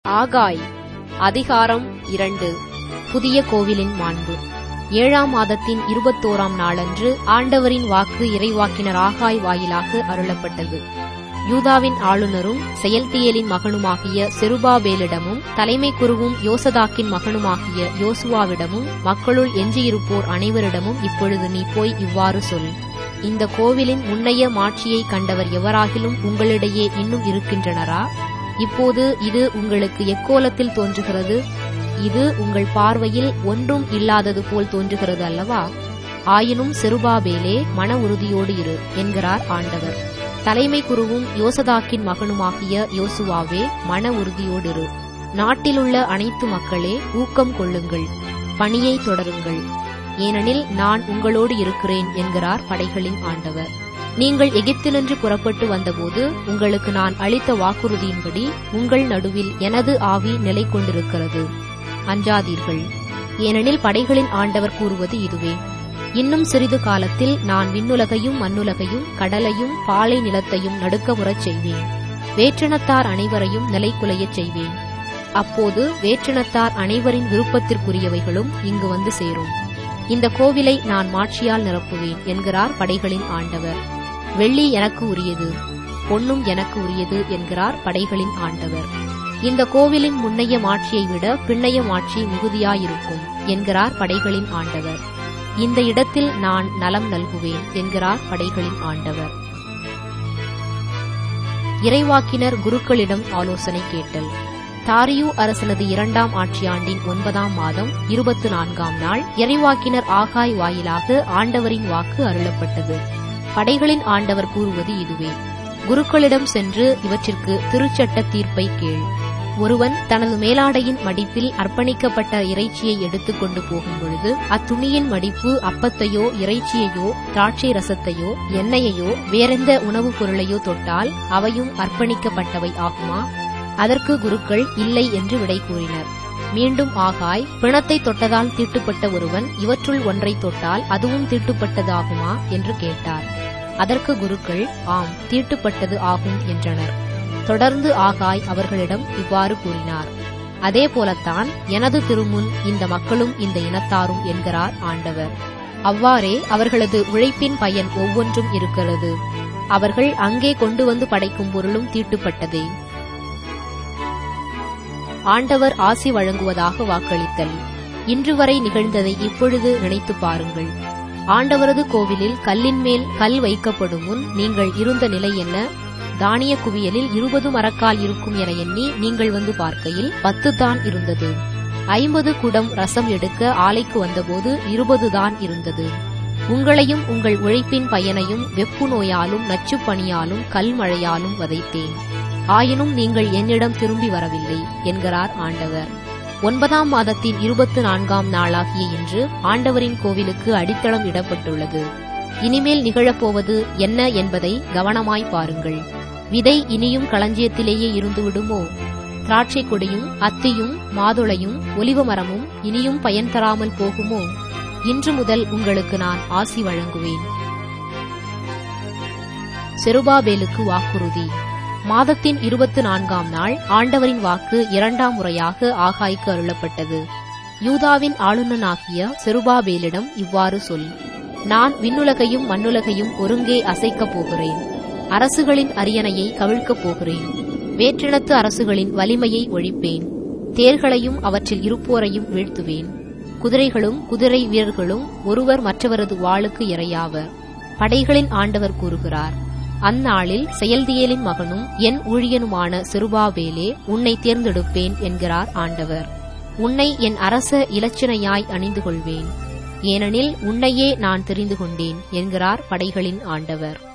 ஆகாய் அதிகாரம் 2. புதிய கோவிலின் மாண்பு. 7ஆம் மாதத்தின் 21ஆம் நாளன்று ஆண்டவரின் வாக்கு இறைவாக்கினர் ஆகாய் வாயிலாக அருளப்பட்டது. யூதாவின் ஆளுநரும் செயல்தியேலின் மகனுமாகிய செருபாபேலிடமும் தலைமை குருவும் யோசதாக்கின் மகனுமாகிய யோசுவாவிடமும் மக்களுள் எஞ்சியிருப்போர் அனைவரிடமும் இப்பொழுது நீ போய் இவ்வாறு சொல். இந்த கோவிலின் முன்னைய மாட்சியை கண்டவர் எவராகிலும் உங்களிடையே இன்னும் இருக்கின்றனரா? இப்போது இது உங்களுக்கு எக்கோலத்தில் தோன்றுகிறது? இது உங்கள் பார்வையில் ஒன்றும் இல்லாதது போல் தோன்றுகிறது அல்லவா? ஆயினும் செருபாபேலே, மன உறுதியோடு இரு என்கிறார் ஆண்டவர். தலைமை குருவும் யோசதாக்கின் மகனுமாகிய யோசுவாவே, மன உறுதியோடிரு. நாட்டிலுள்ள அனைத்து மக்களே, ஊக்கம் கொள்ளுங்கள், பணியை தொடருங்கள், ஏனெனில் நான் உங்களோடு இருக்கிறேன் என்கிறார் படைகளின் ஆண்டவர். நீங்கள் எகிப்தினின்று புறப்பட்டு வந்தபோது உங்களுக்கு நான் அளித்த வாக்குறுதியின்படி உங்கள் நடுவில் எனது ஆவி நிலை கொண்டிருக்கிறது. அஞ்சாதீர்கள், ஏனெனில் படைகளின் ஆண்டவர் கூறுவது இதுவே: இன்னும் சிறிது காலத்தில் நான் விண்ணுலகையும் மண்ணுலகையும் கடலையும் பாலை நிலத்தையும் நடுக்கமுறச் செய்வேன். வேற்றினத்தார் அனைவரையும் நிலைகுலையச் செய்வேன். அப்போது வேற்றினத்தார் அனைவரின் விருப்பத்திற்குரியவைகளும் இங்கு வந்து சேரும். இந்த கோவிலை நான் மாட்சியால் நிரப்புவேன் என்கிறார் படைகளின் ஆண்டவர். வெள்ளி எனக்கு உரியது, பொன்னும் எனக்கு உரியது என்கிறார் படைகளின் ஆண்டவர். இந்த கோவிலின் முன்னைய மாட்சியை விட பின்னைய மாட்சி மிகுதியாயிருக்கும் என்கிறார் படைகளின் ஆண்டவர். இந்த இடத்தில் நான் நலம் நல்குவேன் என்கிறார் படைகளின் ஆண்டவர். இறைவாக்கினர் குருக்களிடம் ஆலோசனை கேட்டல். தாரியு அரசனது 2ஆம் ஆட்சியாண்டின் 9ஆம் மாதம் 24ஆம் நாள் இறைவாக்கினர் ஆகாய் வாயிலாக ஆண்டவரின் வாக்கு அருளப்பட்டது. படைகளின் ஆண்டவர் கூறுவது இதுவே: குருக்களிடம் சென்று இவற்றிற்கு திருச்சட்ட தீர்ப்பை கேள். ஒருவன் தனது மேலாடையின் மடிப்பில் அர்ப்பணிக்கப்பட்ட இறைச்சியை எடுத்துக் கொண்டு போகும்பொழுது அத்துணியின் மடிப்பு அப்பத்தையோ இறைச்சியையோ திராட்சை ரசத்தையோ எண்ணெயையோ வேறெந்த உணவுப் பொருளையோ தொட்டால் அவையும் அர்ப்பணிக்கப்பட்டவை ஆகுமா? அதற்கு குருக்கள் இல்லை என்று விடை கூறினர். மீண்டும் ஆகாய், பிணத்தை தொட்டதால் தீட்டுப்பட்ட ஒருவன் இவற்றுள் ஒன்றை தொட்டால் அதுவும் தீட்டுப்பட்டது ஆகுமா என்று கேட்டார். அதற்கு குருக்கள் ஆம், தீட்டுப்பட்டது ஆகும் என்றனர். தொடர்ந்து ஆகாய் அவர்களிடம் இவ்வாறு கூறினார்: அதே போலத்தான் எனது திருமுன் இந்த மக்களும் இந்த இனத்தாரும் என்கிறார் ஆண்டவர். அவ்வாறே அவர்களது உழைப்பின் பயன் ஒவ்வொன்றும் இருக்கிறது. அவர்கள் அங்கே கொண்டு வந்து படைக்கும் பொருளும் தீட்டுப்பட்டதே. ஆண்டவர் ஆசி வழங்குவதாக வாக்களித்தல். இன்று வரை நிகழ்ந்ததை இப்பொழுது நினைத்து பாருங்கள். ஆண்டவரது கோவிலில் கல்லின் மேல் கல் வைக்கப்படும் முன் நீங்கள் இருந்த நிலை என்ன? தானிய குவியலில் 20 மரக்கால் இருக்கும் என எண்ணி நீங்கள் வந்து பார்க்கையில் 10 தான் இருந்தது. 50 குடம் ரசம் எடுக்க ஆலைக்கு வந்தபோது 20 தான் இருந்தது. உங்களையும் உங்கள் உழைப்பின் பயனையும் வெப்பு நோயாலும் நச்சுப் பணியாலும் கல்மழையாலும் வதைத்தேன். ஆயினும் நீங்கள் என்னிடம் திரும்பி வரவில்லை என்கிறார் ஆண்டவர். 9ஆம் மாதத்தின் 24ஆம் நாளாகிய இன்று ஆண்டவரின் கோவிலுக்கு அடித்தளம் இடப்பட்டுள்ளது. இனிமேல் நிகழப்போவது என்ன என்பதை கவனமாய் பாருங்கள். விதை இனியும் களஞ்சியத்திலேயே இருந்து விடுமோ? திராட்சை கொடியும் அத்தியும் மாதுளையும் ஒலிவ மரமும் இனியும் பயன் தராமல் போகுமோ? இன்று முதல் உங்களுக்கு நான் ஆசி வழங்குவேன். செருபாபேலுக்கு வாக்குறுதி. மாதத்தின் 24ஆம் நாள் ஆண்டவரின் வாக்கு 2ஆம் முறையாக ஆகாய்க்கு அருளப்பட்டது. யூதாவின் ஆளுநனாகிய செருபாபேலிடம் இவ்வாறு சொல்: நான் விண்ணுலகையும் மண்ணுலகையும் ஒருங்கே அசைக்கப் போகிறேன். அரசுகளின் அரியணையை கவிழ்க்கப் போகிறேன். வேற்றினத்து அரசுகளின் வலிமையை ஒழிப்பேன். தேர்களையும் அவற்றில் இருப்போரையும் வீழ்த்துவேன். குதிரைகளும் குதிரை வீரர்களும் ஒருவர் மற்றவரது வாளுக்கு இரையாவர். படைகளின் ஆண்டவர் கூறுகிறார்: அந்நாளில் செயல்தியேலின் மகனும் என் ஊழியனுமான செருபாபேலே, உன்னை தேர்ந்தெடுப்பேன் என்கிறார் ஆண்டவர். உன்னை என் அரச இலச்சினையாய் அணிந்து கொள்வேன், ஏனெனில் உன்னையே நான் தெரிந்து கொண்டேன் என்கிறார் படைகளின் ஆண்டவர்.